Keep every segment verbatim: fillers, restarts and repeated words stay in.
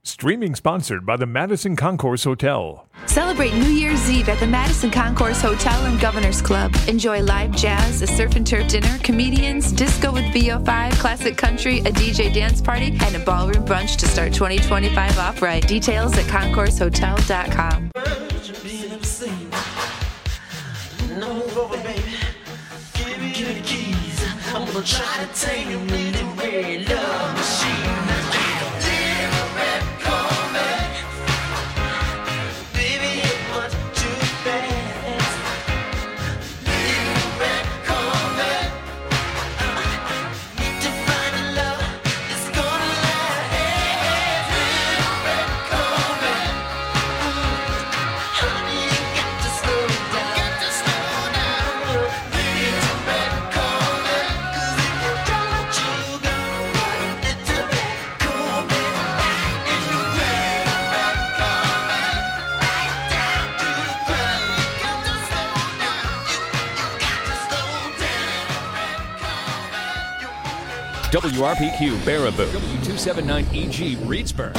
Streaming sponsored by the Madison Concourse Hotel. Celebrate New Year's Eve at the Madison Concourse Hotel and Governor's Club. Enjoy live jazz, a surf and turf dinner, comedians, disco with V O five, classic country, a D J dance party, and a ballroom brunch to start twenty twenty-five off right. Details at concourse hotel dot com. I'm gonna try to take you in the red love machine. W R P Q Baraboo, W two seventy-nine E G Reedsburg.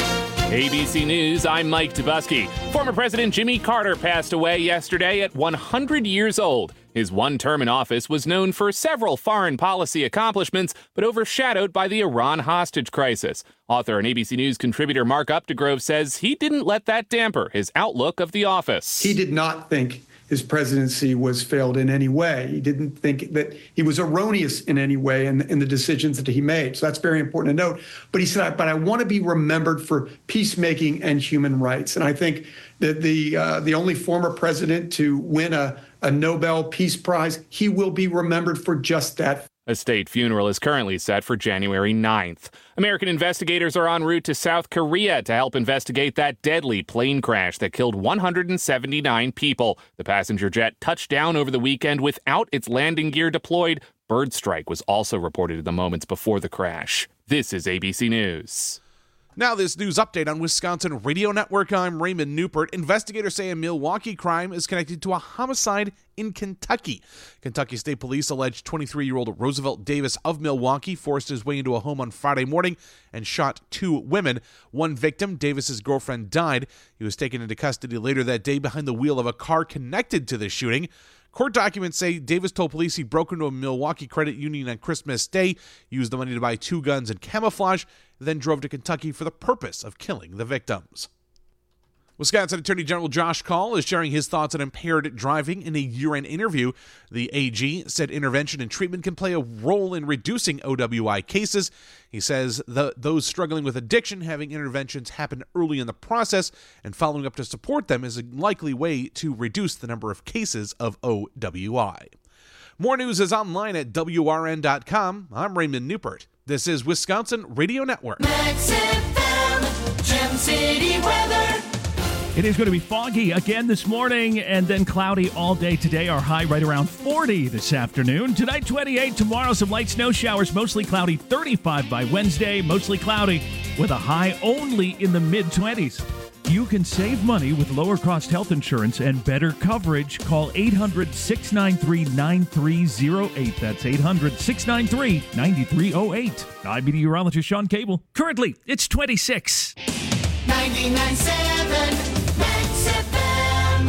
A B C News, I'm Mike Tebusky. Former President Jimmy Carter passed away yesterday at one hundred years old. His one term in office was known for several foreign policy accomplishments, but overshadowed by the Iran hostage crisis. Author and A B C News contributor Mark Updegrove says he didn't let that damper his outlook of the office. He did not think his presidency was failed in any way. He didn't think that he was erroneous in any way in, in the decisions that he made. So that's very important to note. But he said, but I want to be remembered for peacemaking and human rights. And I think that the uh, the only former president to win a, a Nobel Peace Prize, he will be remembered for just that. A state funeral is currently set for January ninth. American investigators are en route to South Korea to help investigate that deadly plane crash that killed one hundred seventy-nine people. The passenger jet touched down over the weekend without its landing gear deployed. Bird strike was also reported in the moments before the crash. This is A B C News. Now this news update on Wisconsin Radio Network. I'm Raymond Newport. Investigators say a Milwaukee crime is connected to a homicide in Kentucky. Kentucky State Police alleged twenty-three-year-old Roosevelt Davis of Milwaukee forced his way into a home on Friday morning and shot two women. One victim, Davis's girlfriend, died. He was taken into custody later that day behind the wheel of a car connected to the shooting. Court documents say Davis told police he broke into a Milwaukee credit union on Christmas Day, used the money to buy two guns and camouflage, then drove to Kentucky for the purpose of killing the victims. Wisconsin Attorney General Josh Kaul is sharing his thoughts on impaired driving in a year-end interview. The A G said intervention and treatment can play a role in reducing O W I cases. He says the, those struggling with addiction having interventions happen early in the process, and following up to support them is a likely way to reduce the number of cases of O W I. More news is online at W R N dot com. I'm Raymond Newport. This is Wisconsin Radio Network. Max F M, Gem City weather. It is going to be foggy again this morning and then cloudy all day today. Our high right around forty this afternoon. Tonight, twenty-eight. Tomorrow, some light snow showers. Mostly cloudy, thirty-five by Wednesday. Mostly cloudy with a high only in the mid-twenties. You can save money with lower-cost health insurance and better coverage. Call eight hundred, six nine three, nine three zero eight. That's eight hundred, six nine three, nine three zero eight. I'm meteorologist Sean Cable. Currently, it's twenty-six. ninety-nine point seven Max F M.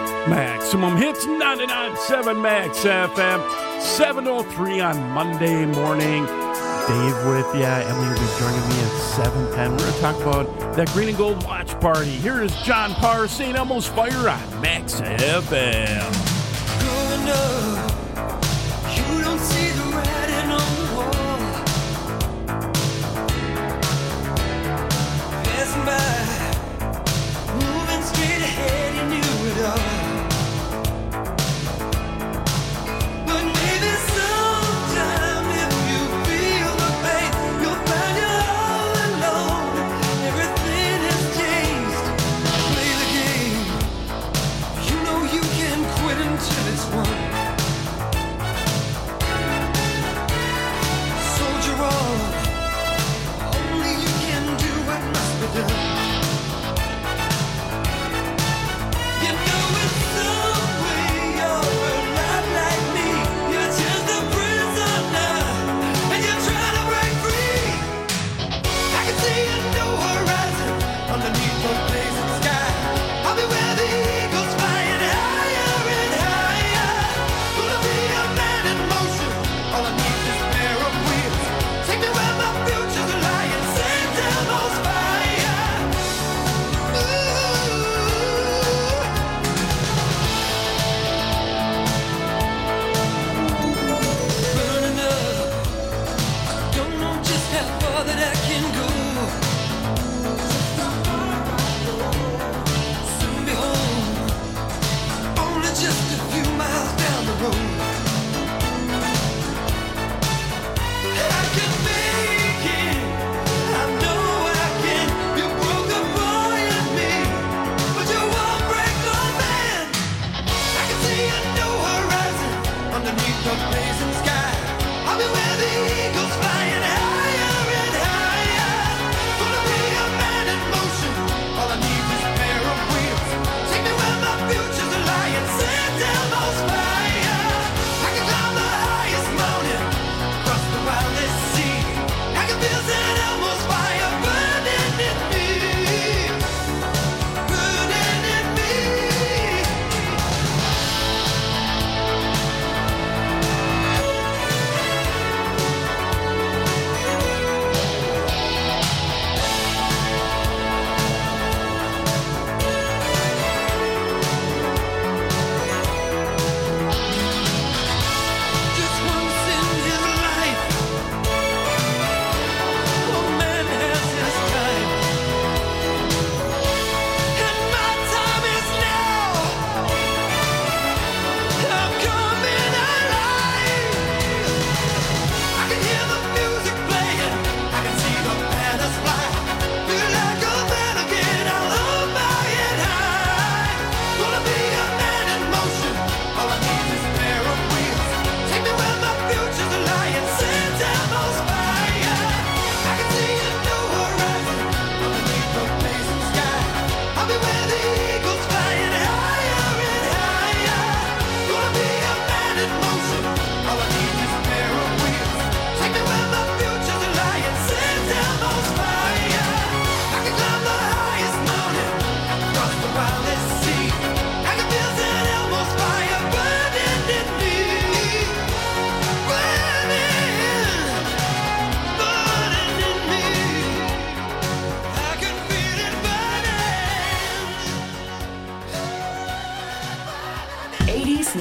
Maximum hits, ninety-nine point seven Max F M. seven oh three on Monday morning. Dave with ya. Emily will be joining me at seven ten. We're going to talk about that green and gold watch party. Here is John Parr, Saint Elmo's Fire on Max F M. Growing up, you don't see the writing on the wall. Passing by, moving straight ahead, you knew it all. But maybe sometime if you feel the pain, you'll find you're all alone. Everything has changed. Play the game. You know you can quit until it's won.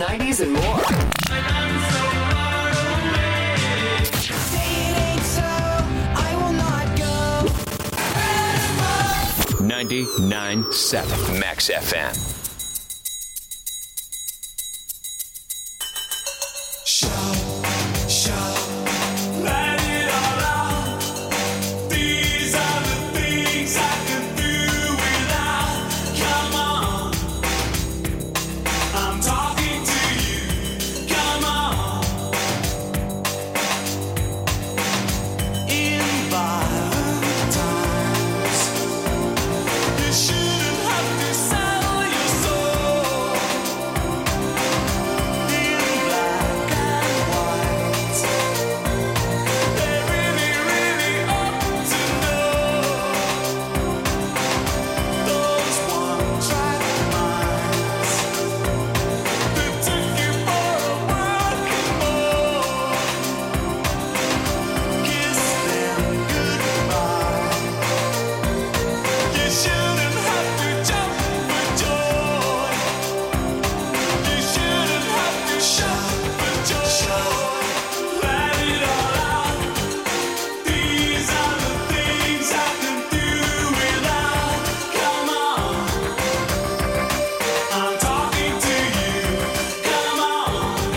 nineties, and more. ninety-nine point seven Max F M. Shout, shout, let it all out. These are the things I can do without. Come on, I'm talking to you. Come on. In violent times, you shouldn't have to sell your soul. In black and white, they really, really ought to know. Those one-track minds that took you for a working boy. Kiss them goodbye. You shouldn't have to jump for joy. You shouldn't have to shout for joy. Let it all out. These are the things I can do without. Come on, I'm talking to you. Come on.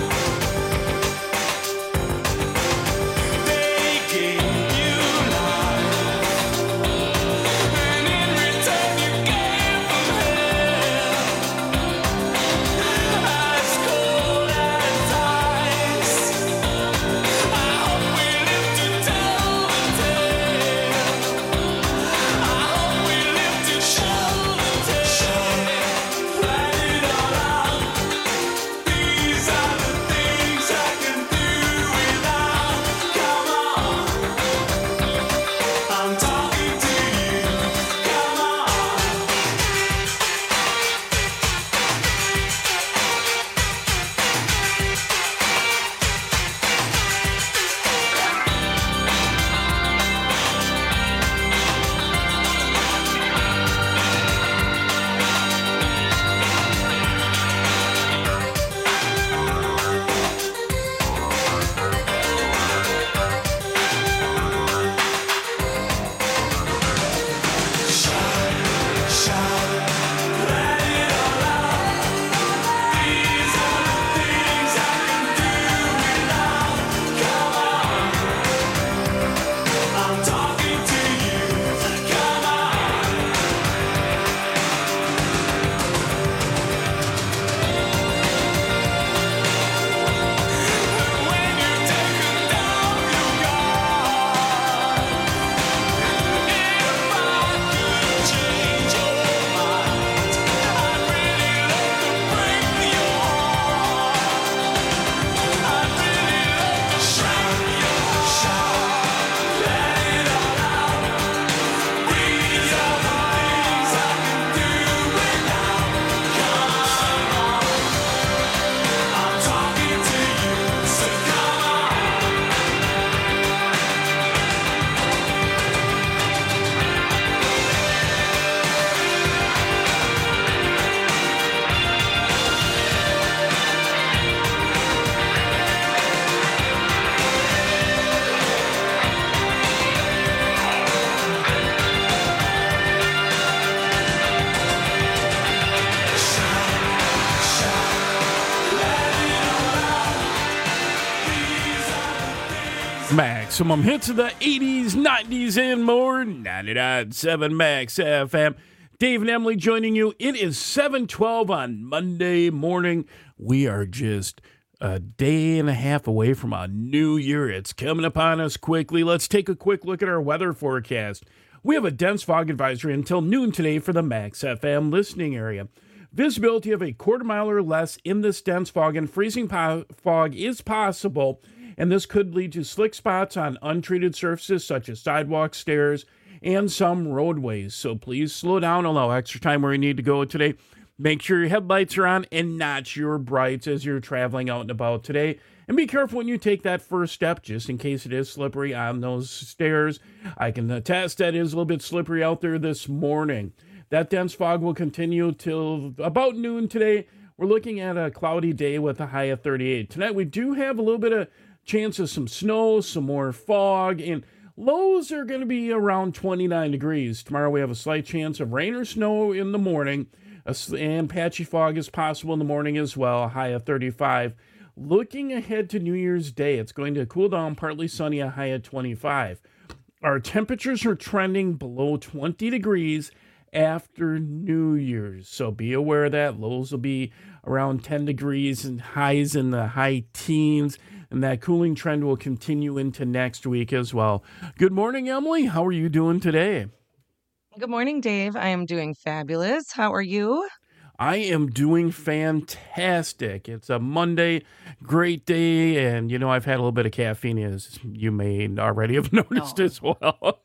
They gave you life, and in return you gave them hell. As cold as ice. I hope we live to tell the tale. I hope we live to show the tale. Let it all out. These are the things I can do without. Come on, I'm talking to you. Come on. Shout, shout, let it all out. These are the things I can do without. Come on, I'm talking to you. Come on. When you've taken down your guard, if I could change your mind, I'd really love to break your heart. I'd really love to shout your shout. Let it all out. These are the things I can do without. Come on, I'm talking to you, so come on. Maximum hits of the eighties, nineties, and more. ninety-nine point seven Max F M. Dave and Emily joining you. It is seven twelve on Monday morning. We are just a day and a half away from a new year. It's coming upon us quickly. Let's take a quick look at our weather forecast. We have a dense fog advisory until noon today for the Max F M listening area. Visibility of a quarter mile or less in this dense fog, and freezing po- fog is possible, and this could lead to slick spots on untreated surfaces such as sidewalks, stairs, and some roadways. So please slow down, allow extra time where you need to go today. Make sure your headlights are on and not your brights as you're traveling out and about today. And be careful when you take that first step, just in case it is slippery on those stairs. I can attest that it is a little bit slippery out there this morning. That dense fog will continue till about noon today, we're looking at a cloudy day with a high of thirty-eight. Tonight we do have a little bit of chance of some snow, some more fog, and lows are going to be around twenty-nine degrees. Tomorrow we have a slight chance of rain or snow in the morning, and patchy fog is possible in the morning as well, a high of thirty-five. Looking ahead to New Year's Day, it's going to cool down, partly sunny, a high of twenty-five. Our temperatures are trending below twenty degrees after New Year's, so be aware of that. Lows will be around ten degrees and highs in the high teens, and that cooling trend will continue into next week as well. Good morning, Emily. How are you doing today? Good morning, Dave. I am doing fabulous. How are you? I am doing fantastic. It's a Monday, great day, and, you know, I've had a little bit of caffeine, as you may already have noticed Oh. as well.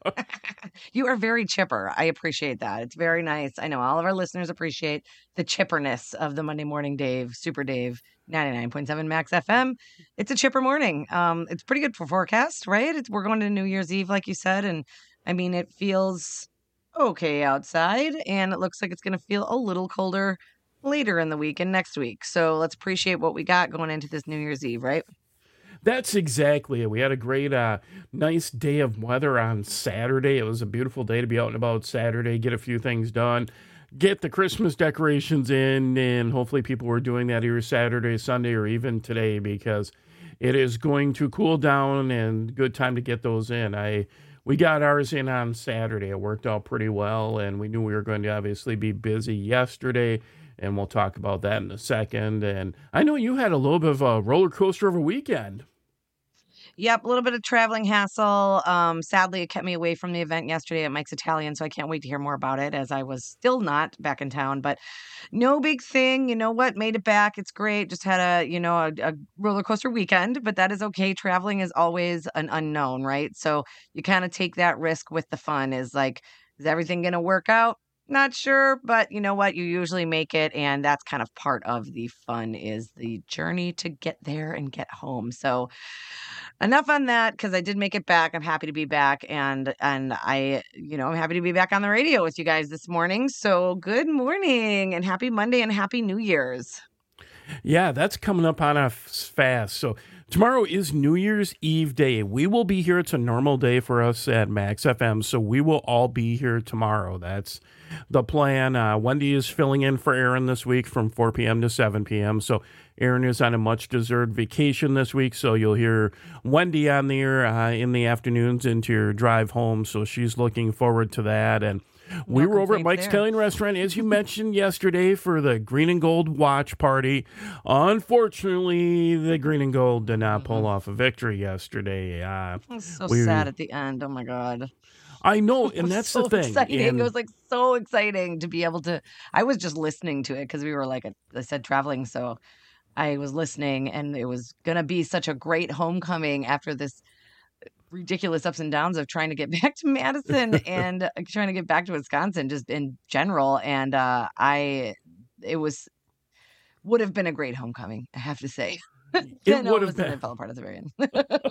You are very chipper. I appreciate that. It's very nice. I know all of our listeners appreciate the chipperness of the Monday Morning Dave, Super Dave, ninety-nine point seven Max F M. It's a chipper morning. Um, it's pretty good for forecast, right? It's, we're going to New Year's Eve, like you said, and I mean, it feels okay outside, and it looks like it's going to feel a little colder later in the week and next week. So let's appreciate what we got going into this New Year's Eve, right? That's exactly it. We had a great, uh, nice day of weather on Saturday. It was a beautiful day to be out and about Saturday, get a few things done, get the Christmas decorations in, and hopefully people were doing that either Saturday, Sunday, or even today, because it is going to cool down and good time to get those in. I We got ours in on Saturday. It worked out pretty well, and we knew we were going to obviously be busy yesterday, and we'll talk about that in a second. And I know you had a little bit of a roller coaster of a weekend. Yep, a little bit of traveling hassle. Um, sadly, it kept me away from the event yesterday at Mike's Italian, so I can't wait to hear more about it, as I was still not back in town. But no big thing. You know what? Made it back. It's great. Just had a, you know, a, a roller coaster weekend, but that is okay. Traveling is always an unknown, right? So you kind of take that risk with the fun. Is like, is everything going to work out? Not sure, but you know what? You usually make it, and that's kind of part of the fun, is the journey to get there and get home. So enough on that, because I did make it back. I'm happy to be back, and and I, you know, I'm happy to be back on the radio with you guys this morning. So good morning and happy Monday and happy New Year's. Yeah, that's coming up on us fast. So tomorrow is New Year's Eve day. We will be here. It's a normal day for us at Max F M, so we will all be here tomorrow. That's the plan. Uh, Wendy is filling in for Aaron this week from four p.m. to seven p.m. So Aaron is on a much-deserved vacation this week, so you'll hear Wendy on the air uh, in the afternoons into your drive home, so she's looking forward to that. And we No were over at complaints Mike's there. Italian Restaurant, as you mentioned yesterday, for the Green and Gold watch party. Unfortunately, the Green and Gold did not pull off a victory yesterday. Uh, It was so we- sad at the end. Oh my God. I know, It and was that's so the thing. exciting. And- It was like so exciting to be able to. I was just listening to it because we were like I said traveling, so I was listening, and it was gonna be such a great homecoming after this ridiculous ups and downs of trying to get back to Madison and uh, trying to get back to Wisconsin, just in general. And uh, I, it was would have been a great homecoming, I have to say. Then all would of a have sudden been. It fell apart at the very end.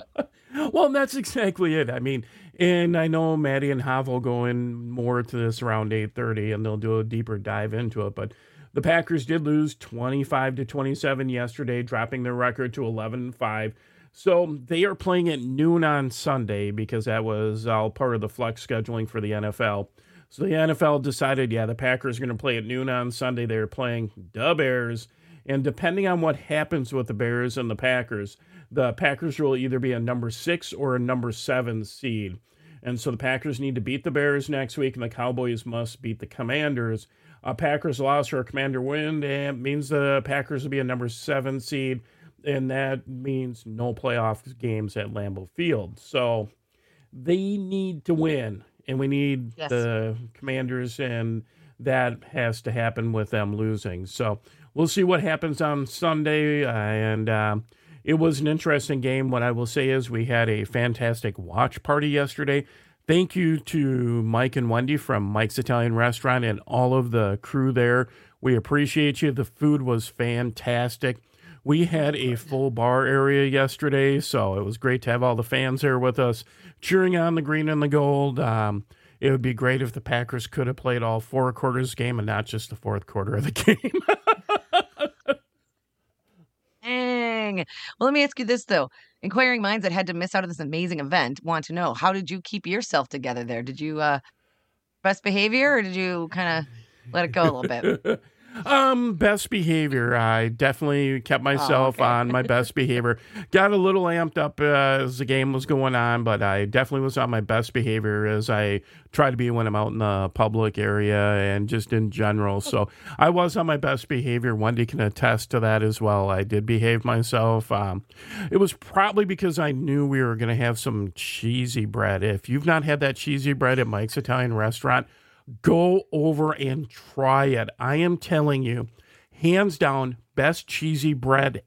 Well, and that's exactly it. I mean, and I know Maddie and Hav will go in more to this around eight thirty, and they'll do a deeper dive into it. But the Packers did lose twenty-five to twenty-seven yesterday, dropping their record to eleven and five. So they are playing at noon on Sunday because that was all part of the flex scheduling for the N F L. So the N F L decided, yeah, the Packers are going to play at noon on Sunday. They're playing the Bears. And depending on what happens with the Bears and the Packers, the Packers will either be a number six or a number seven seed. And so the Packers need to beat the Bears next week, and the Cowboys must beat the Commanders. A Packers loss or a Commander win, and means the Packers will be a number seven seed, and that means no playoff games at Lambeau Field. So they need to win, and we need Yes. the Commanders, and that has to happen with them losing. So we'll see what happens on Sunday, uh, and um, it was an interesting game. What I will say is we had a fantastic watch party yesterday. Thank you to Mike and Wendy from Mike's Italian Restaurant and all of the crew there. We appreciate you. The food was fantastic. We had a full bar area yesterday, so it was great to have all the fans there with us, cheering on the green and the gold. Um, it would be great if the Packers could have played all four quarters of the game and not just the fourth quarter of the game. morning. Well, let me ask you this, though. Inquiring minds that had to miss out on this amazing event want to know, how did you keep yourself together there? Did you uh, best behavior or did you kind of let it go a little bit? Um, best behavior. I definitely kept myself Oh, okay. on my best behavior. Got a little amped up uh, as the game was going on, but I definitely was on my best behavior as I try to be when I'm out in the public area and just in general. So I was on my best behavior. Wendy can attest to that as well. I did behave myself. Um, it was probably because I knew we were going to have some cheesy bread. If you've not had that cheesy bread at Mike's Italian Restaurant, go over and try it. I am telling you, hands down, best cheesy bread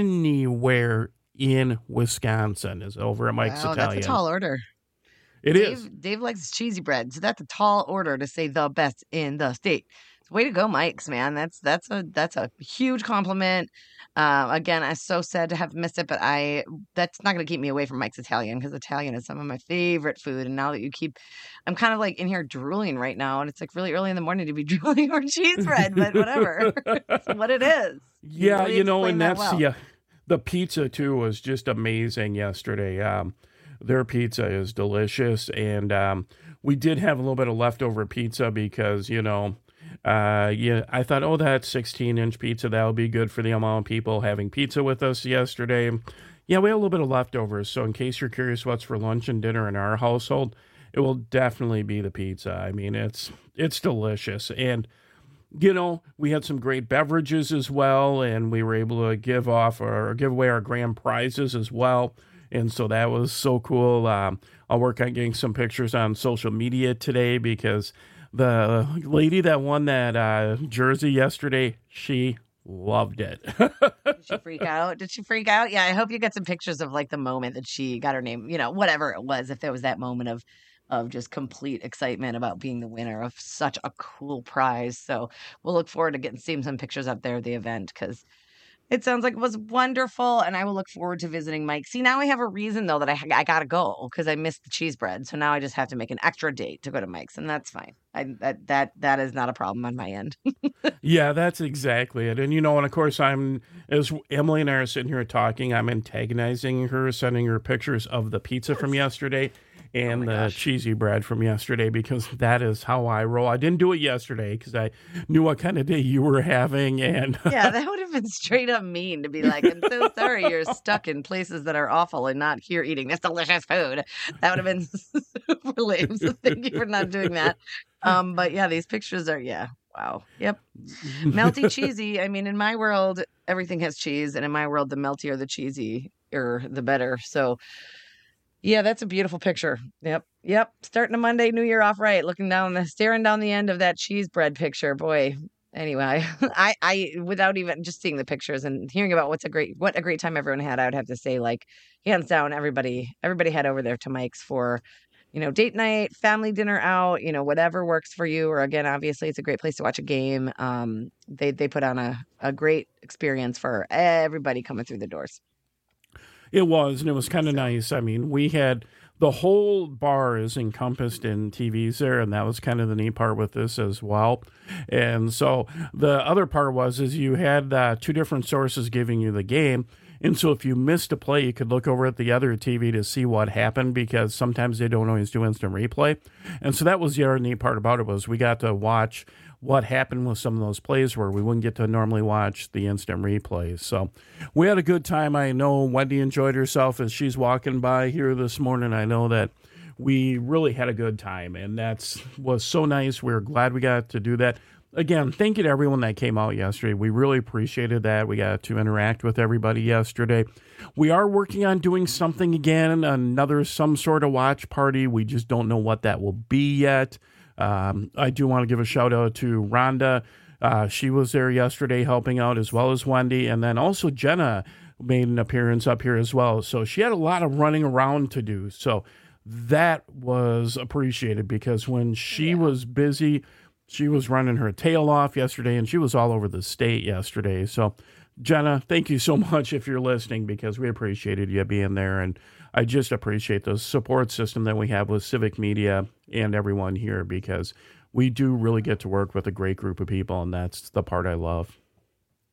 anywhere in Wisconsin is over at Mike's Wow, Italian. that's a tall order. It Dave, is. Dave likes cheesy bread, so that's a tall order to say the best in the state. Way to go, Mike's, man. That's that's a that's a huge compliment. Uh, again, I'm so sad to have missed it, but I that's not going to keep me away from Mike's Italian because Italian is some of my favorite food. And now that you keep, I'm kind of like in here drooling right now, and it's like really early in the morning to be drooling over cheese bread, but whatever, it's what it is. Yeah, really you know, explained and that that's well. yeah, the pizza too was just amazing yesterday. Um, their pizza is delicious, and um, we did have a little bit of leftover pizza because you know. Uh, yeah, I thought, oh, that sixteen inch pizza, that'll be good for the amount of people having pizza with us yesterday. Yeah, we had a little bit of leftovers. So in case you're curious what's for lunch and dinner in our household, it will definitely be the pizza. I mean, it's, it's delicious. And, you know, we had some great beverages as well, and we were able to give off or give away our grand prizes as well. And so that was so cool. Um, I'll work on getting some pictures on social media today because the lady that won that uh, jersey yesterday, she loved it. Did she freak out? Did she freak out? Yeah, I hope you get some pictures of like the moment that she got her name, you know, whatever it was, if there was that moment of of just complete excitement about being the winner of such a cool prize. So we'll look forward to getting seeing some pictures up there of the event because it sounds like it was wonderful, and I will look forward to visiting Mike. See, now I have a reason, though, that I, I got to go because I missed the cheese bread. So now I just have to make an extra date to go to Mike's, and that's fine. I, that that that is not a problem on my end. Yeah, that's exactly it. And, you know, and of course, I'm, as Emily and I are sitting here talking, I'm antagonizing her, sending her pictures of the pizza from yesterday and the gosh. cheesy bread from yesterday because that is how I roll. I didn't do it yesterday because I knew what kind of day you were having. And Yeah, that would have been straight up mean to be like, I'm so sorry you're stuck in places that are awful and not here eating this delicious food. That would have been super lame. So thank you for not doing that. Um, but yeah, these pictures are, yeah, wow. Yep. Melty cheesy. I mean, in my world, everything has cheese. And in my world, the meltier the cheesy or the better. So yeah, that's a beautiful picture. Yep. Yep. Starting a Monday, New Year off right. Looking down the, staring down the end of that cheese bread picture. Boy. Anyway, I, I, without even just seeing the pictures and hearing about what's a great, what a great time everyone had, I would have to say, like, hands down, everybody, everybody head over there to Mike's for, you know, date night, family dinner out, you know, whatever works for you. Or again, obviously, it's a great place to watch a game. Um, they they put on a, a great experience for everybody coming through the doors. it was, and it was kind of nice. I mean, we had the whole bar is encompassed in T Vs there, and that was kind of the neat part with this as well. And so the other part was is you had uh, two different sources giving you the game. And so if you missed a play, you could look over at the other T V to see what happened because sometimes they don't always do instant replay. And so that was the other neat part about it was we got to watch what happened with some of those plays where we wouldn't get to normally watch the instant replays. So we had a good time. I know Wendy enjoyed herself as she's walking by here this morning. I know that we really had a good time, and that's was so nice. We we're glad we got to do that. Again, thank you to everyone that came out yesterday. We really appreciated that. We got to interact with everybody yesterday. We are working on doing something again, another some sort of watch party. We just don't know what that will be yet. Um, I do want to give a shout out to Rhonda. Uh, she was there yesterday helping out as well as Wendy. And then also Jenna made an appearance up here as well. So she had a lot of running around to do. So that was appreciated because when she yeah. was busy, she was running her tail off yesterday and she was all over the state yesterday. So Jenna, thank you so much if you're listening because we appreciated you being there. And I just appreciate the support system that we have with Civic Media and everyone here because we do really get to work with a great group of people, and that's the part I love.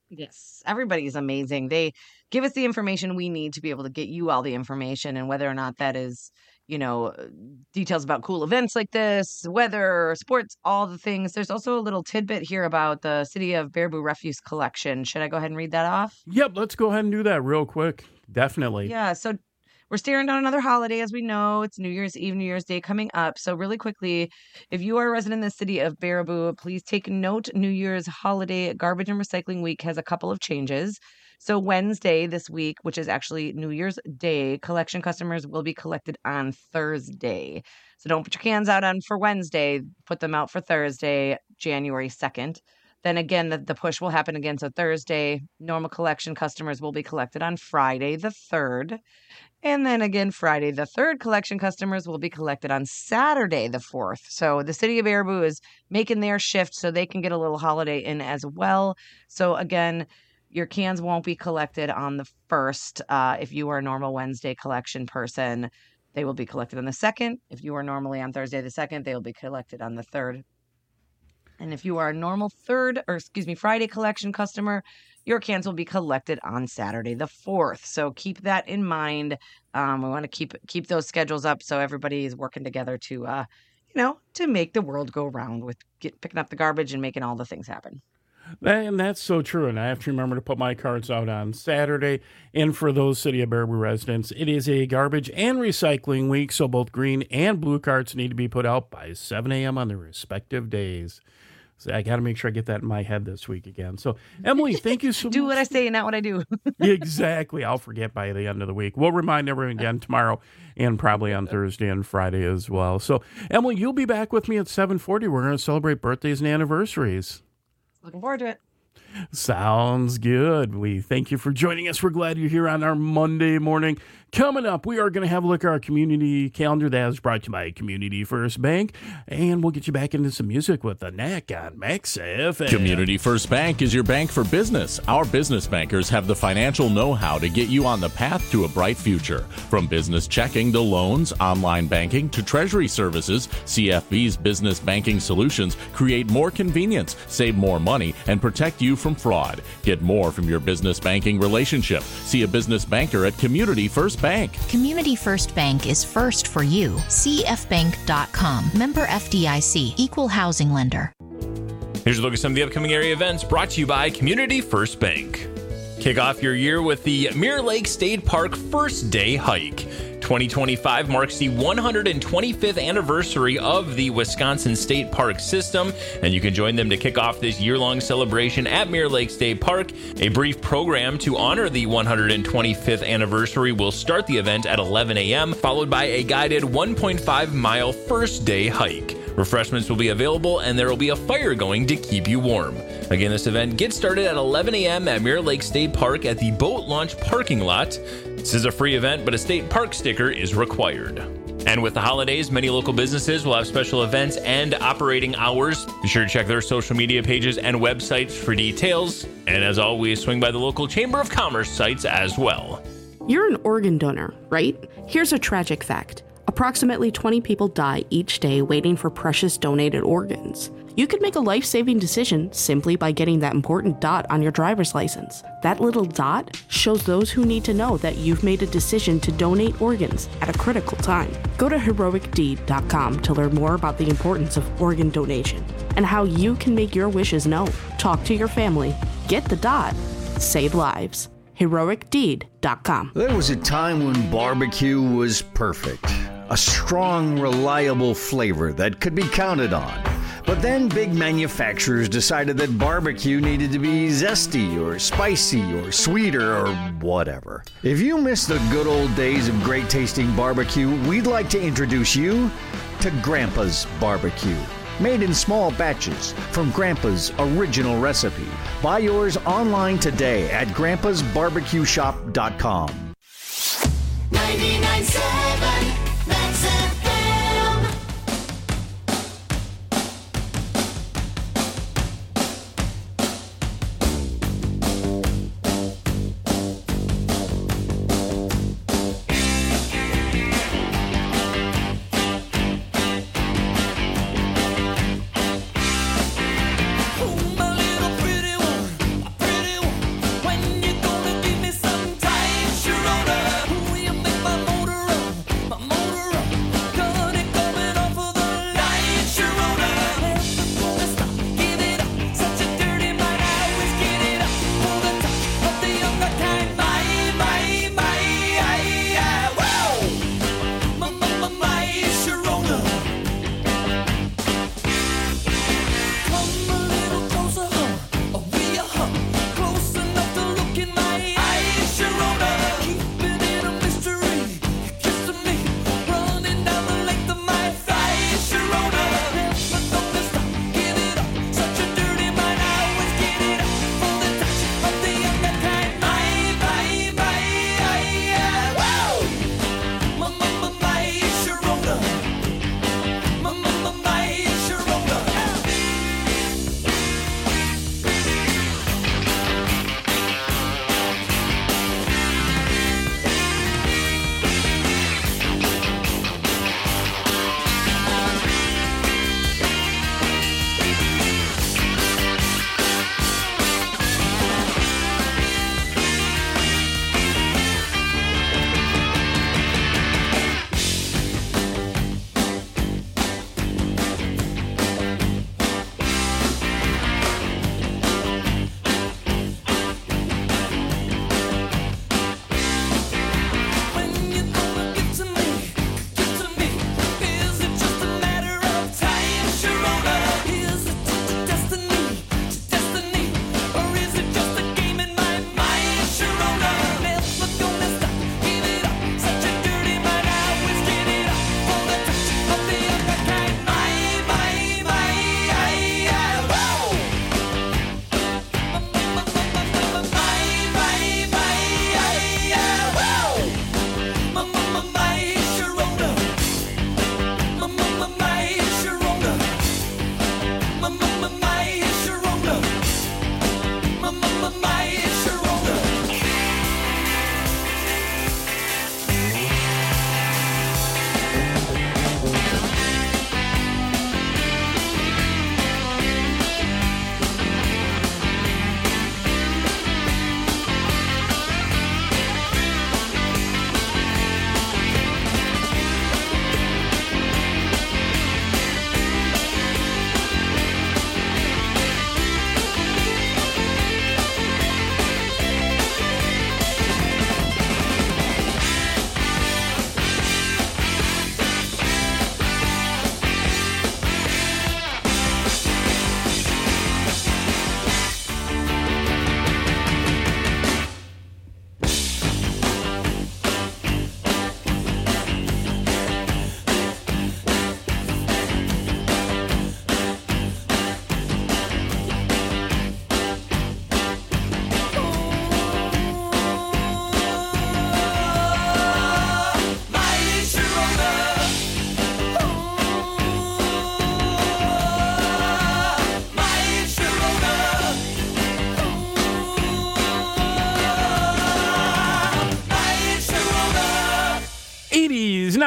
Yes, everybody's amazing. They give us the information we need to be able to get you all the information, and whether or not that is, you know, uh, details about cool events like this, weather, sports, all the things. There's also a little tidbit here about the City of Baraboo Refuse Collection. Should I go ahead and read that off? Yep, let's go ahead and do that real quick. Definitely. Yeah, so we're staring down another holiday, as we know. It's New Year's Eve, New Year's Day coming up. So really quickly, if you are a resident in the city of Baraboo, please take note. New Year's holiday garbage and recycling week has a couple of changes. So Wednesday this week, which is actually New Year's Day, collection customers will be collected on Thursday. So don't put your cans out on for Wednesday. Put them out for Thursday, January second. Then again, the, the push will happen again. So Thursday, normal collection customers will be collected on Friday the third. And then again, Friday the third, collection customers will be collected on Saturday the fourth. So the city of Baraboo is making their shift so they can get a little holiday in as well. So again, your cans won't be collected on the first. Uh, if you are a normal Wednesday collection person, they will be collected on the second. If you are normally on Thursday the second, they will be collected on the third. And if you are a normal third, or excuse me, Friday collection customer, your cans will be collected on Saturday the fourth. So keep that in mind. Um, we want to keep keep those schedules up so everybody is working together to, uh, you know, to make the world go round with get, picking up the garbage and making all the things happen. And that's so true. And I have to remember to put my cards out on Saturday. And for those City of Baraboo residents, it is a garbage and recycling week. So both green and blue cards need to be put out by seven a.m. on their respective days. So I got to make sure I get that in my head this week again. So, Emily, thank you so much. Do what I say, not what I do. Exactly. I'll forget by the end of the week. We'll remind everyone again tomorrow and probably on Thursday and Friday as well. So, Emily, you'll be back with me at seven forty. We're going to celebrate birthdays and anniversaries. Looking forward to it. Sounds good. We thank you for joining us. We're glad you're here on our Monday morning. Coming up, we are going to have a look at our community calendar that is brought to you by Community First Bank, and we'll get you back into some music with the Knack on Max F M. Community First Bank is your bank for business. Our business bankers have the financial know-how to get you on the path to a bright future. From business checking to loans, online banking to treasury services, C F B's business banking solutions create more convenience, save more money, and protect you from fraud. Get more from your business banking relationship. See a business banker at Community First Bank. Community First Bank is first for you. C F bank dot com. Member F D I C. Equal housing lender. Here's a look at some of the upcoming area events brought to you by Community First Bank. Kick off your year with the Mirror Lake State Park First Day Hike. twenty twenty-five marks the one hundred twenty-fifth anniversary of the Wisconsin State Park system, and you can join them to kick off this year-long celebration at Mirror Lake State Park. A brief program to honor the one hundred twenty-fifth anniversary will start the event at eleven a.m., followed by a guided one point five mile first day hike. Refreshments will be available, and there will be a fire going to keep you warm. Again, this event gets started at eleven a.m. at Mirror Lake State Park at the boat launch parking lot. This is a free event, but a state park sticker is required. And with the holidays, many local businesses will have special events and operating hours. Be sure to check their social media pages and websites for details. And as always, swing by the local Chamber of Commerce sites as well. You're an organ donor, right? Here's a tragic fact. Approximately twenty people die each day waiting for precious donated organs. You could make a life-saving decision simply by getting that important dot on your driver's license. That little dot shows those who need to know that you've made a decision to donate organs at a critical time. Go to heroic deed dot com to learn more about the importance of organ donation and how you can make your wishes known. Talk to your family, get the dot, save lives. heroic deed dot com. There was a time when barbecue was perfect. A strong, reliable flavor that could be counted on. But then big manufacturers decided that barbecue needed to be zesty or spicy or sweeter or whatever. If you miss the good old days of great tasting barbecue, we'd like to introduce you to Grandpa's Barbecue. Made in small batches from Grandpa's original recipe. Buy yours online today at grandpas barbecue shop dot com. ninety-nine point seven Max F M. Oh, my little pretty one, a pretty one.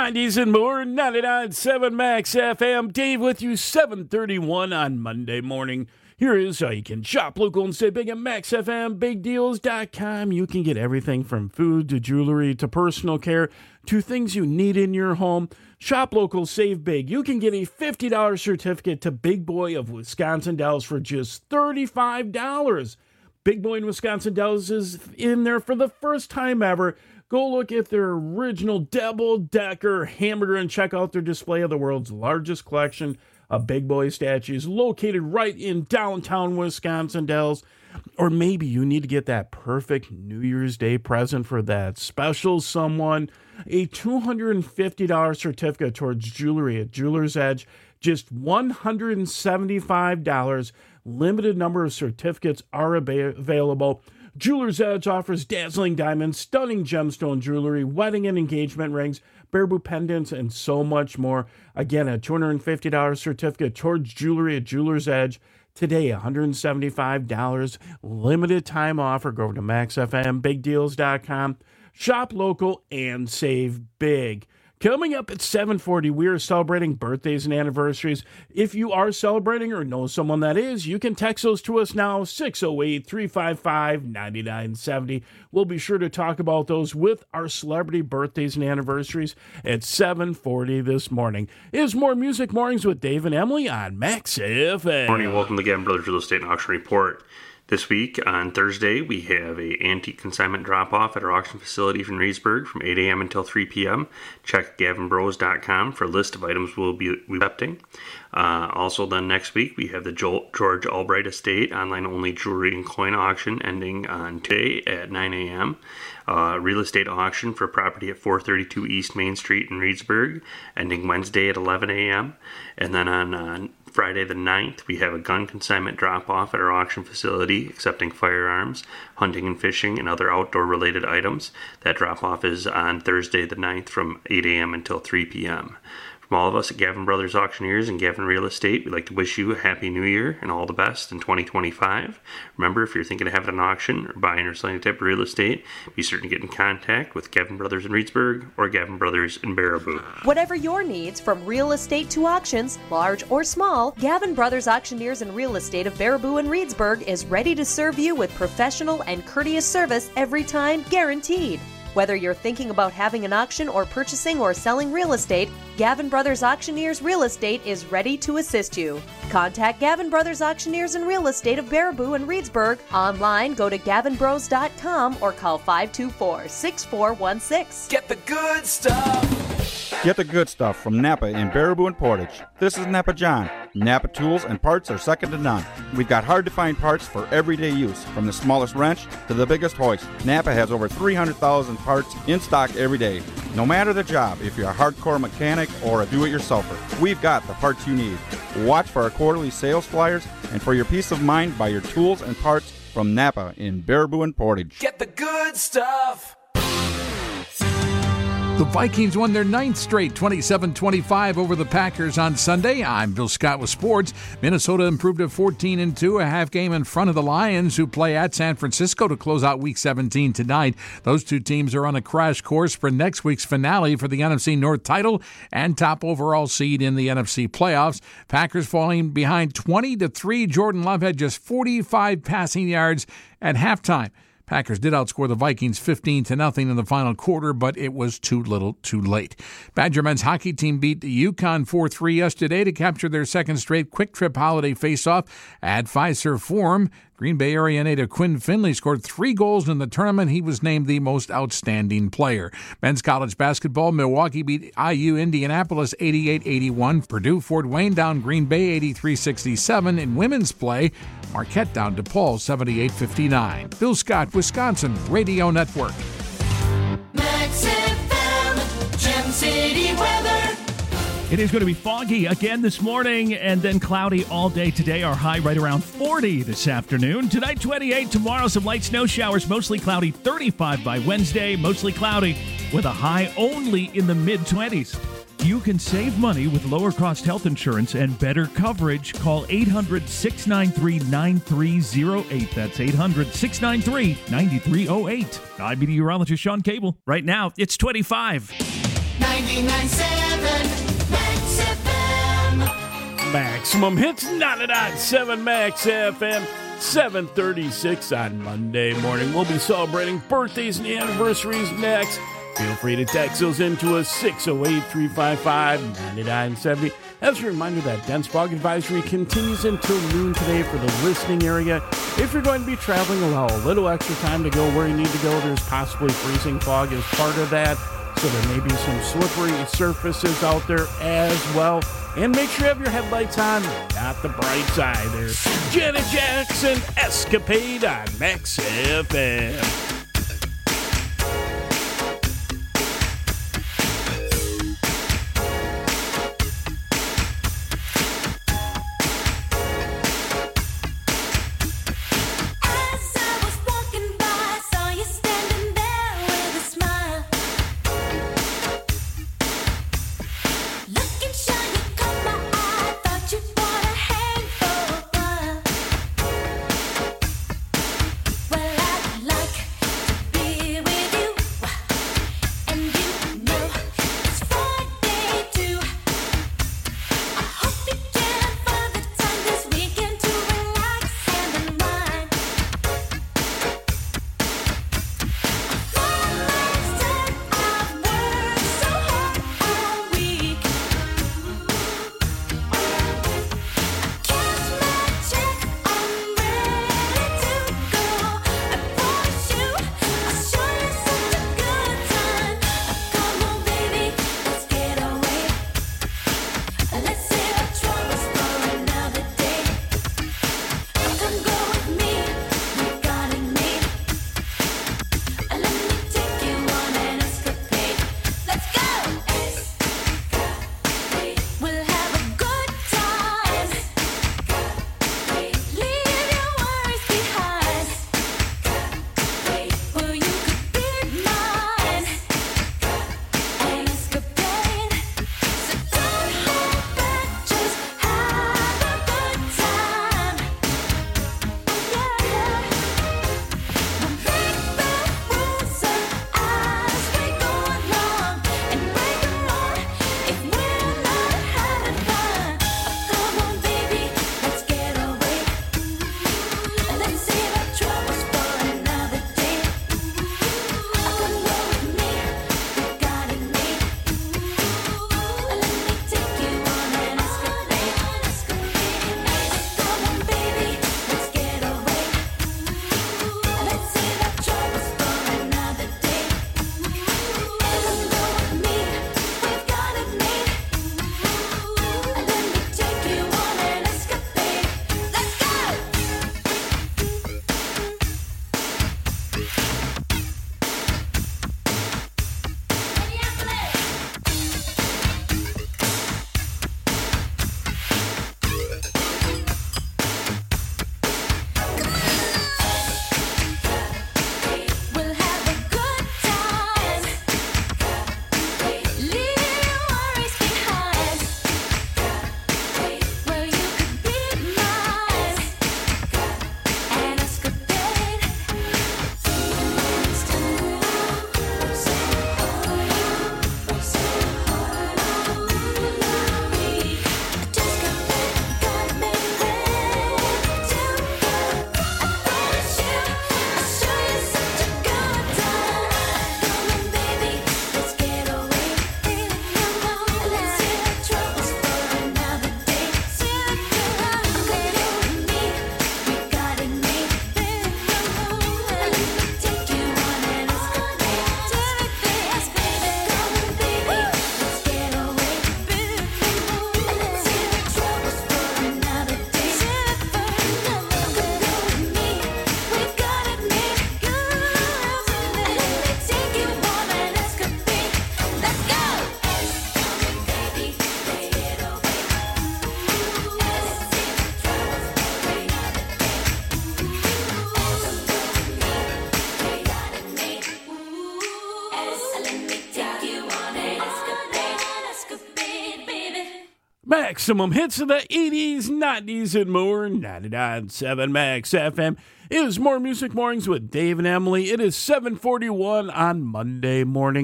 nineties and more, ninety-nine point seven Max F M. Dave with you, seven thirty-one on Monday morning. Here is how you can shop local and stay big at Max F M Big Deals dot com. You can get everything from food to jewelry to personal care to things you need in your home. Shop local, save big. You can get a fifty dollars certificate to Big Boy of Wisconsin Dells for just thirty-five dollars. Big Boy in Wisconsin Dells is in there for the first time ever. Go look at their original double-decker hamburger and check out their display of the world's largest collection of Big Boy statues located right in downtown Wisconsin Dells. Or maybe you need to get that perfect New Year's Day present for that special someone. A two hundred fifty dollars certificate towards jewelry at Jeweler's Edge. Just one hundred seventy-five dollars. Limited number of certificates are ab- available. Jeweler's Edge offers dazzling diamonds, stunning gemstone jewelry, wedding and engagement rings, Baraboo pendants, and so much more. Again, a two hundred fifty dollars certificate towards jewelry at Jeweler's Edge. Today, one hundred seventy-five dollars. Limited time offer. Go over to Max F M Big Deals dot com. Shop local and save big. Coming up at seven forty, we are celebrating birthdays and anniversaries. If you are celebrating or know someone that is, you can text those to us now, six oh eight, three five five, nine nine seven oh. We'll be sure to talk about those with our celebrity birthdays and anniversaries at seven forty this morning. Is More Music Mornings with Dave and Emily on Max F M. Morning, welcome to Gavin Brothers Real Estate and Auction Report. This week, on Thursday, we have a antique consignment drop-off at our auction facility from Reedsburg from eight a.m. until three p.m. Check Gavin Bros dot com for a list of items we'll be accepting. Uh, also, then next week, we have the George Albright Estate online-only jewelry and coin auction ending on today at nine a.m. Uh, real estate auction for property at four thirty-two East Main Street in Reedsburg ending Wednesday at eleven a.m. And then on uh, Friday the ninth, we have a gun consignment drop-off at our auction facility, accepting firearms, hunting and fishing, and other outdoor-related items. That drop-off is on Thursday the ninth from eight a.m. until three p.m. From all of us at Gavin Brothers Auctioneers and Gavin Real Estate, we'd like to wish you a happy new year and all the best in twenty twenty-five. Remember, if you're thinking of having an auction or buying or selling a type of real estate, be certain to get in contact with Gavin Brothers in Reedsburg or Gavin Brothers in Baraboo. Whatever your needs, from real estate to auctions, large or small, Gavin Brothers Auctioneers and Real Estate of Baraboo and Reedsburg is ready to serve you with professional and courteous service every time, guaranteed. Whether you're thinking about having an auction or purchasing or selling real estate, Gavin Brothers Auctioneers Real Estate is ready to assist you. Contact Gavin Brothers Auctioneers and Real Estate of Baraboo and Reedsburg. Online, go to Gavin Bros dot com or call five two four, six four one six. Get the good stuff. Get the good stuff from Napa in Baraboo and Portage. This is Napa John. Napa tools and parts are second to none. We've got hard-to-find parts for everyday use, from the smallest wrench to the biggest hoist. Napa has over three hundred thousand parts in stock every day. No matter the job, if you're a hardcore mechanic or a do-it-yourselfer, we've got the parts you need. Watch for our quarterly sales flyers, and for your peace of mind, buy your tools and parts from Napa in Baraboo and Portage. Get the good stuff. The Vikings won their ninth straight, twenty-seven twenty-five over the Packers on Sunday. I'm Bill Scott with sports. Minnesota improved to fourteen and two, a half game in front of the Lions, who play at San Francisco to close out Week seventeen tonight. Those two teams are on a crash course for next week's finale for the N F C North title and top overall seed in the N F C playoffs. Packers falling behind twenty to three. Jordan Love had just forty-five passing yards at halftime. Packers did outscore the Vikings fifteen to nothing in the final quarter, but it was too little too late. Badger men's hockey team beat UConn four three yesterday to capture their second straight Quick Trip holiday faceoff at Fiserv Forum. Green Bay area native Quinn Finley scored three goals in the tournament. He was named the most outstanding player. Men's college basketball, Milwaukee beat I U Indianapolis eighty-eight eighty-one. Purdue Fort Wayne down Green Bay eighty-three sixty-seven. In women's play, Marquette down DePaul seventy-eight fifty-nine. Bill Scott, Wisconsin Radio Network. Max F M, Gem City weather. It is going to be foggy again this morning and then cloudy all day today. Our high right around forty this afternoon. Tonight, twenty-eight. Tomorrow, some light snow showers. Mostly cloudy, thirty-five by Wednesday. Mostly cloudy with a high only in the mid-twenties. You can save money with lower cost health insurance and better coverage. Call eight hundred, six nine three, nine three zero eight. That's eight hundred, six nine three, nine three zero eight. I'm meteorologist Sean Cable. Right now, it's twenty-five. ninety-nine point seven Max F M. Maximum Hits, ninety-nine point seven Max F M. seven thirty-six on Monday morning. We'll be celebrating birthdays and anniversaries next. Feel free to text those into us, six oh eight, three five five, nine nine seven oh. As a reminder, that dense fog advisory continues until noon today for the listening area. If you're going to be traveling, allow a little extra time to go where you need to go. There's possibly freezing fog as part of that, so there may be some slippery surfaces out there as well. And make sure you have your headlights on, not the bright side. There's Janet Jackson, Escapade on Max F M. Maximum hits of the eighties, nineties, and more. ninety-nine point seven Max F M is More Music Mornings with Dave and Emily. It is seven forty-one on Monday morning.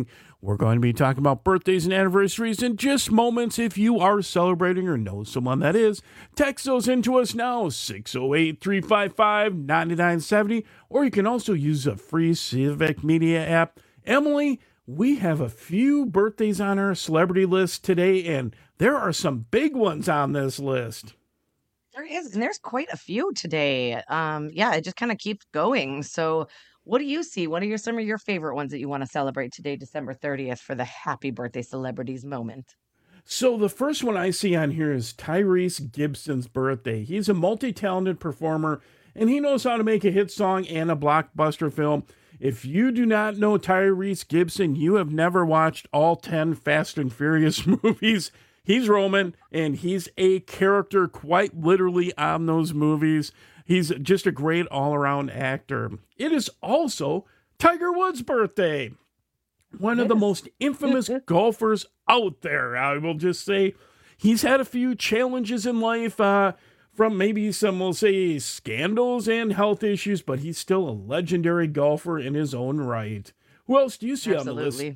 We're going to be talking about birthdays and anniversaries in just moments. If you are celebrating or know someone that is, text those into us now, six oh eight, three five five, nine nine seven oh, or you can also use a free Civic Media app. Emily, we have a few birthdays on our celebrity list today, and there are some big ones on this list. There is, and there's quite a few today. Um, yeah, it just kind of keeps going. So, what do you see? What are your some of your favorite ones that you want to celebrate today, December thirtieth, for the happy birthday celebrities moment? So the first one I see on here is Tyrese Gibson's birthday. He's a multi-talented performer, and he knows how to make a hit song and a blockbuster film. If you do not know Tyrese Gibson, you have never watched all ten Fast and Furious movies. He's Roman, and he's a character quite literally on those movies. He's just a great all-around actor. It is also Tiger Woods' birthday. One of the most infamous golfers out there, I will just say. He's had a few challenges in life, uh, from maybe some, we'll say, scandals and health issues, but he's still a legendary golfer in his own right. Who else do you see on the list? Absolutely.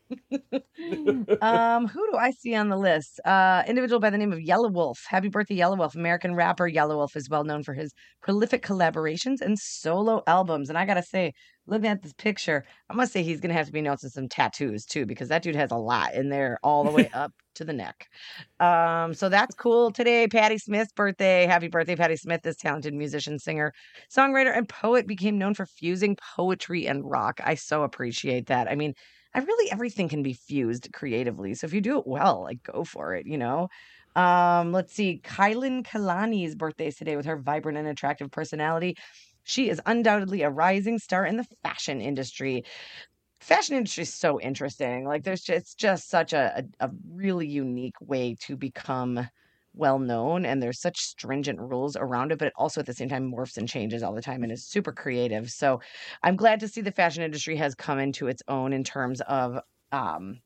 um, who do I see on the list? Uh, individual by the name of Yellow Wolf. Happy birthday, Yellow Wolf. American rapper Yellow Wolf is well known for his prolific collaborations and solo albums. And I gotta say, looking at this picture, I must say he's gonna have to be noticing some tattoos too, because that dude has a lot in there all the way up to the neck. Um, so that's cool. Today, Patti Smith's birthday. Happy birthday, Patti Smith. This talented musician, singer, songwriter, and poet became known for fusing poetry and rock. I so appreciate that. I mean, I really, everything can be fused creatively. So if you do it well, like go for it, you know? Um, let's see. Kylan Kalani's birthday is today with her vibrant and attractive personality. She is undoubtedly a rising star in the fashion industry. Fashion industry is so interesting. Like there's just, it's just such a, a, a really unique way to become well known, and there's such stringent rules around it, but it also at the same time morphs and changes all the time and is super creative. So I'm glad to see the fashion industry has come into its own in terms of um,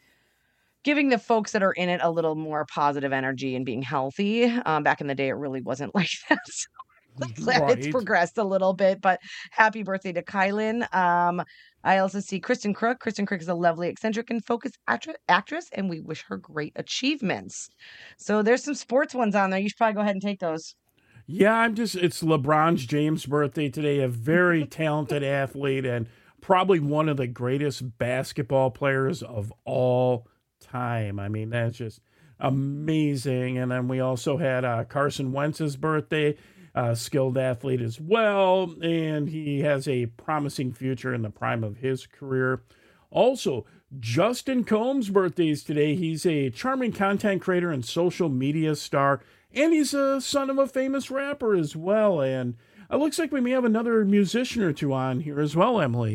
giving the folks that are in it a little more positive energy and being healthy. Um, back in the day, it really wasn't like that. So I'm glad Right. it's progressed a little bit, but happy birthday to Kylan. Um, I also see Kristen Crook. Kristen Crook is a lovely, eccentric, and focused actri- actress, and we wish her great achievements. So there's some sports ones on there. You should probably go ahead and take those. Yeah, I'm just, it's LeBron James' birthday today, a very talented athlete and probably one of the greatest basketball players of all time. I mean, that's just amazing. And then we also had uh, Carson Wentz's birthday, a skilled athlete as well, and he has a promising future in the prime of his career. Also, Justin Combs' birthday is today. He's a charming content creator and social media star, and he's a son of a famous rapper as well. And it looks like we may have another musician or two on here as well, Emily.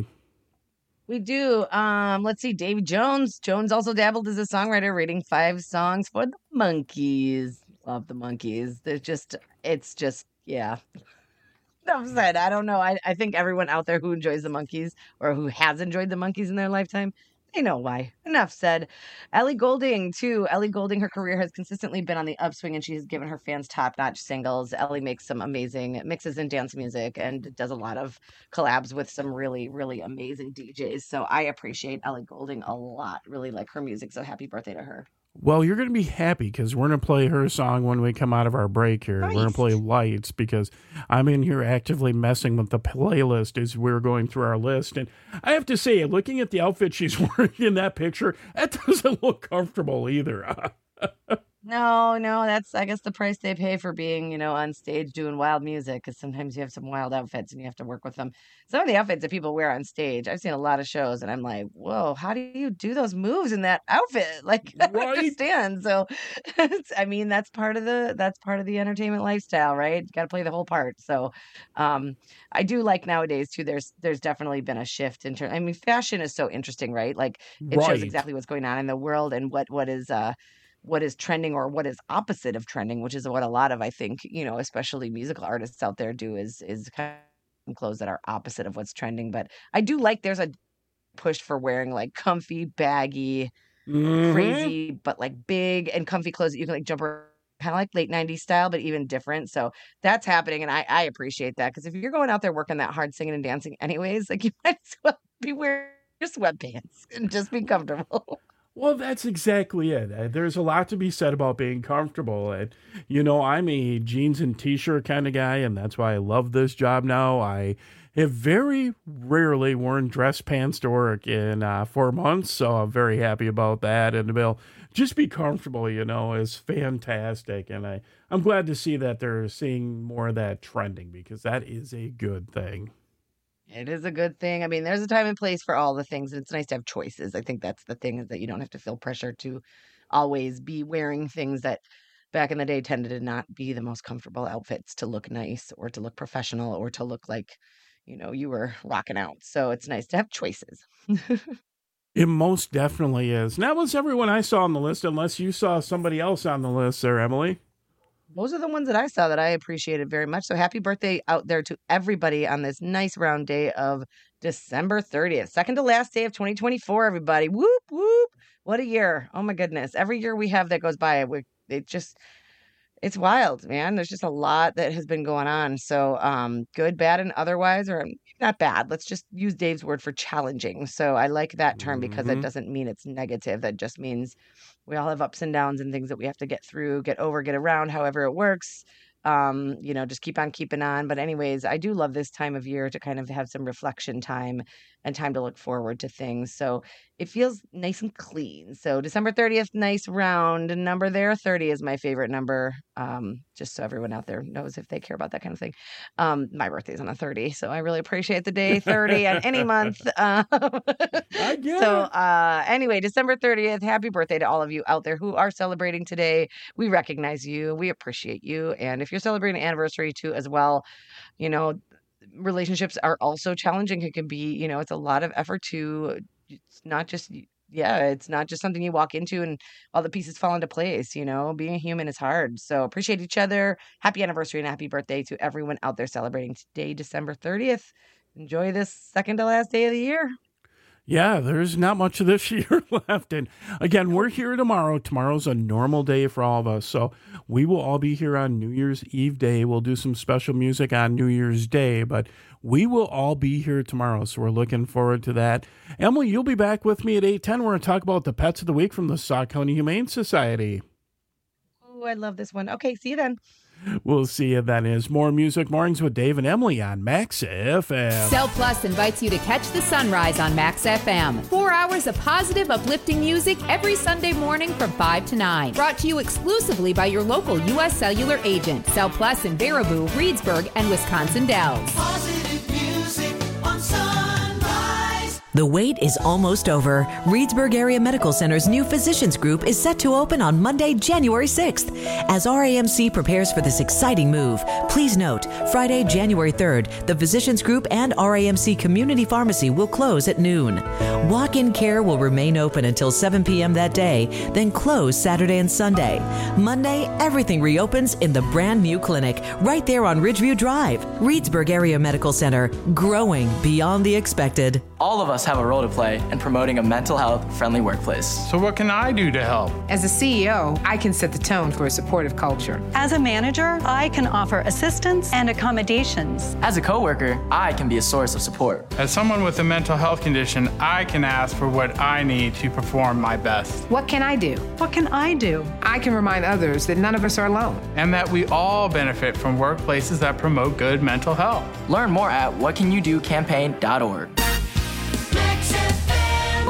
We do. Um, let's see. Davy Jones. Jones also dabbled as a songwriter, writing five songs for the Monkees. Love the Monkees. They're just, it's just, yeah. Enough said. I don't know. I, I think everyone out there who enjoys the Monkees or who has enjoyed the Monkees in their lifetime, they know why. Enough said. Ellie Goulding, too. Ellie Goulding, her career has consistently been on the upswing, and she has given her fans top-notch singles. Ellie makes some amazing mixes in dance music and does a lot of collabs with some really, really amazing D Js. So I appreciate Ellie Goulding a lot. Really like her music, so happy birthday to her. Well, you're going to be happy because we're going to play her song when we come out of our break here. Nice. We're going to play Lights because I'm in here actively messing with the playlist as we're going through our list. And I have to say, looking at the outfit she's wearing in that picture, that doesn't look comfortable either. No, no, that's, I guess, the price they pay for being, you know, on stage doing wild music, because sometimes you have some wild outfits and you have to work with them. Some of the outfits that people wear on stage, I've seen a lot of shows and I'm like, whoa, how do you do those moves in that outfit? Like, I don't understand. So, it's, I mean, that's part of the, that's part of the entertainment lifestyle, right? You got to play the whole part. So, um, I do like nowadays too, there's, there's definitely been a shift in terms, I mean, fashion is so interesting, right? Like, it Right. shows exactly what's going on in the world and what, what is, uh, what is trending or what is opposite of trending, which is what a lot of, I think, you know, especially musical artists out there do is, is kind of clothes that are opposite of what's trending. But I do like, there's a push for wearing like comfy, baggy, Mhm. crazy, but like big and comfy clothes that you can like jump around, kind of like late nineties style, but even different. So that's happening. And I, I appreciate that. Cause if you're going out there working that hard, singing and dancing anyways, like you might as well be wearing Your sweatpants and just be comfortable. Well, that's exactly it. Uh, There's a lot to be said about being comfortable. And, you know, I'm a jeans and t-shirt kind of guy, and that's why I love this job now. I have very rarely worn dress pants to work in uh, four months, so I'm very happy about that. And Bill, just be comfortable, you know, is fantastic. And I, I'm glad to see that they're seeing more of that trending, because that is a good thing. It is a good thing. I mean, there's a time and place for all the things, and it's nice to have choices. I think that's the thing, is that you don't have to feel pressure to always be wearing things that back in the day tended to not be the most comfortable outfits to look nice or to look professional or to look like, you know, you were rocking out. So it's nice to have choices. It most definitely is. And that was everyone I saw on the list, unless you saw somebody else on the list there, Emily. Those are the ones that I saw that I appreciated very much. So happy birthday out there to everybody on this nice round day of December thirtieth. Second to last day of twenty twenty-four, everybody. Whoop, whoop. What a year. Oh, my goodness. Every year we have that goes by, we, it just, it's wild, man. There's just a lot that has been going on. So um, good, bad, and otherwise, or not bad. Let's just use Dave's word for challenging. So I like that term because Mhm. it doesn't mean it's negative. That just means we all have ups and downs and things that we have to get through, get over, get around, however it works. Um, you know, just keep on keeping on. But anyways, I do love this time of year to kind of have some reflection time and time to look forward to things. So it feels nice and clean. So December thirtieth, nice round number there. thirty is my favorite number. Um, just so everyone out there knows if they care about that kind of thing. Um, my birthday's on a thirty, so I really appreciate the day thirty on any month. Um, I get so it. uh, anyway, December thirtieth, happy birthday to all of you out there who are celebrating today. We recognize you. We appreciate you. And if you're celebrating an anniversary too as well, you know, relationships are also challenging. It can be, you know, it's a lot of effort to, it's not just, yeah, it's not just something you walk into and all the pieces fall into place. You know, being a human is hard. So appreciate each other. Happy anniversary and happy birthday to everyone out there celebrating today, December thirtieth. Enjoy this second to last day of the year. Yeah, there's not much of this year left. And again, we're here tomorrow. Tomorrow's a normal day for all of us. So we will all be here on New Year's Eve day. We'll do some special music on New Year's Day, but we will all be here tomorrow. So we're looking forward to that. Emily, you'll be back with me at eight ten. We're going to talk about the pets of the week from the Sauk County Humane Society. Oh, I love this one. Okay, see you then. We'll see you then. Is more Music Mornings with Dave and Emily on Max F M. Cell Plus invites you to catch the sunrise on Max F M. Four hours of positive, uplifting music every Sunday morning from five to nine. Brought to you exclusively by your local U S Cellular agent. Cell Plus in Baraboo, Reedsburg, and Wisconsin Dells. Positive music on Sunrise. The wait is almost over. Reedsburg Area Medical Center's new physicians group is set to open on Monday, January sixth. As R A M C prepares for this exciting move, please note, Friday, January third, the physicians group and R A M C Community Pharmacy will close at noon. Walk-in care will remain open until seven p.m. that day, then close Saturday and Sunday. Monday, everything reopens in the brand new clinic right there on Ridgeview Drive. Reedsburg Area Medical Center, growing beyond the expected. All of us have a role to play in promoting a mental health friendly workplace. So what can I do to help? As a C E O, I can set the tone for a supportive culture. As a manager, I can offer assistance and accommodations. As a coworker, I can be a source of support. As someone with a mental health condition, I can ask for what I need to perform my best. What can I do? What can I do? I can remind others that none of us are alone. And that we all benefit from workplaces that promote good mental health. Learn more at what can you do campaign dot org. Max F M.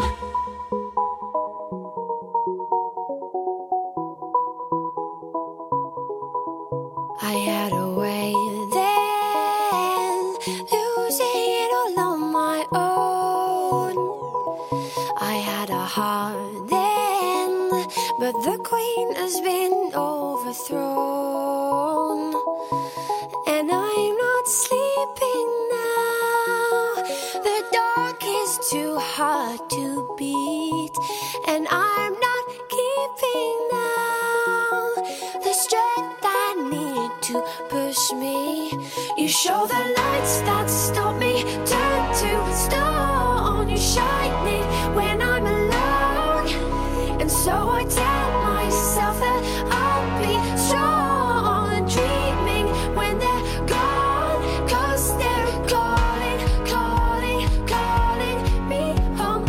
I had a way then, losing it all on my own. I had a heart then, but the queen has been overthrown. And I'm not sleeping now. The dark is too hard to beat, and I'm not keeping now the strength I need to push me. You show the lights that stop me, turn to stone. You shine it when I'm alone, and so I tell myself that I'll be strong. Dreaming when they're gone, 'cause they're calling, calling, calling me home.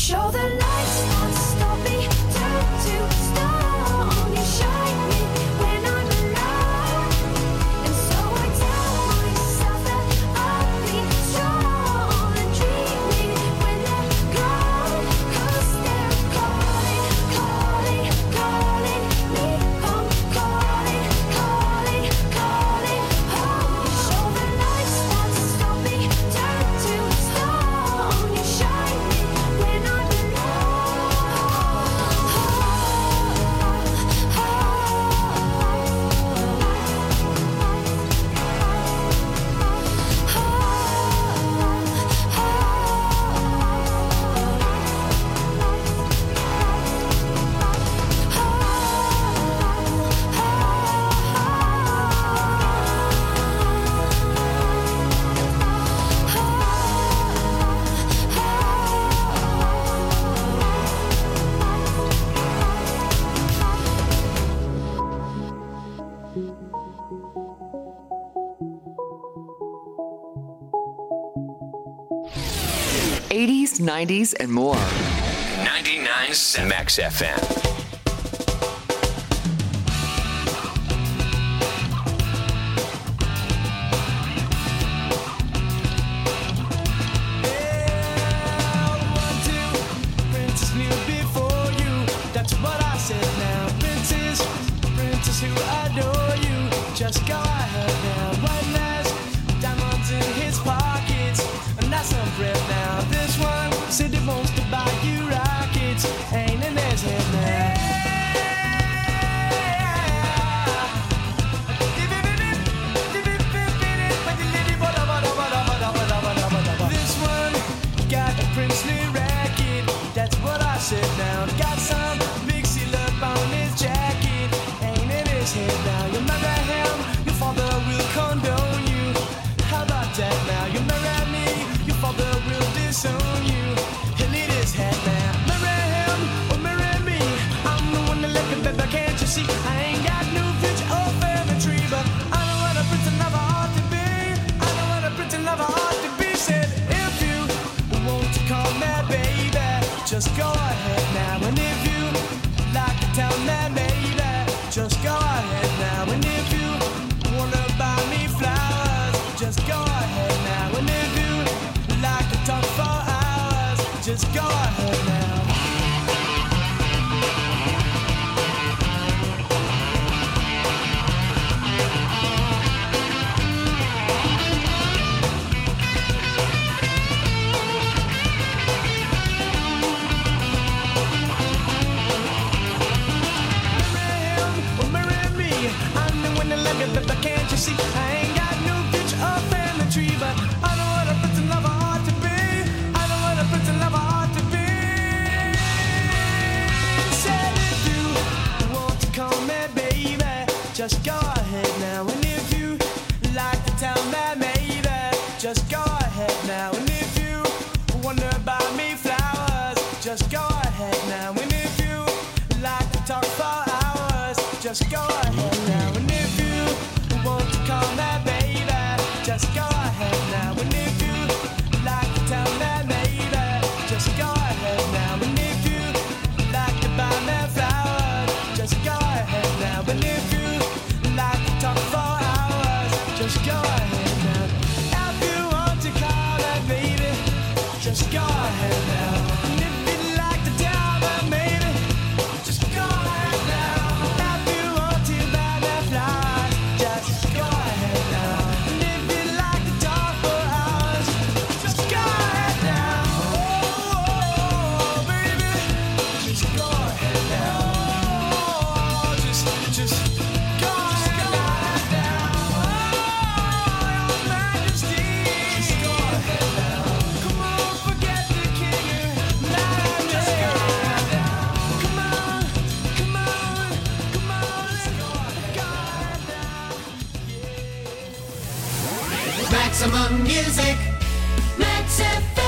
show the lights won't stop me, turn to stone. You shine me when I'm alone, and so I tell myself that I'll be strong and dreaming when they're gone. 'Cause they're calling, calling, calling me home, calling, calling, calling home. You show the lights won't stop me, turn to stone. You shine me when I'm eighties, nineties, and more. ninety-nine point seven Max F M. Princess knew before you. That's what I said now. Princess, princess who adore you. Just go ahead now. One last diamonds in his pockets, and that's some bread now. This one said he wants to buy you rockets. Ain't in his head now. This one got a princely racket. That's what I said now. Got some big seal up on his jacket. Ain't in his head now. You marry him, your father will condone you. How about that now? You marry me, your father will disown you. He'll eat his head now. Marry him or marry me. I'm the one that left him, baby, can't you see? I ain't got no future or family tree, but I know what a prince lover ought to be. I know what a prince lover ought to be. Said if you want to call me baby, just go ahead now. And if you like to tell me baby, just go ahead now. And if you wanna buy me flowers, just go ahead now. And if you like to talk for hours, just go ahead now. But can't you see? I ain't got no future or family tree, but I know what a prince and lover ought to be. I know what a prince and lover ought to be. Said if you want to call me baby, just go ahead now. And if you like to tell me maybe, just go ahead now. And if you wanna buy me flowers, just go ahead now. And if you like to talk for hours, just go ahead now. And if you want to call me baby, just go ahead now. And if you like to tell me maybe, just go ahead now. And if you like to buy me flowers, just go ahead now. And if you like to talk for hours, just go ahead now. If you want to call me baby, just go ahead now. And if you like to tell me maybe, just go ahead now. If you want to buy me flowers, just go ahead now. And if you like to talk for hours, just go ahead now. Oh, baby, just go ahead now. Oh, just, just go ahead now. Oh, your Majesty, just go ahead now. Come on, forget the king. Just go ahead now. Come on, come on, come on, let's go ahead now. Maximum music, Max F M.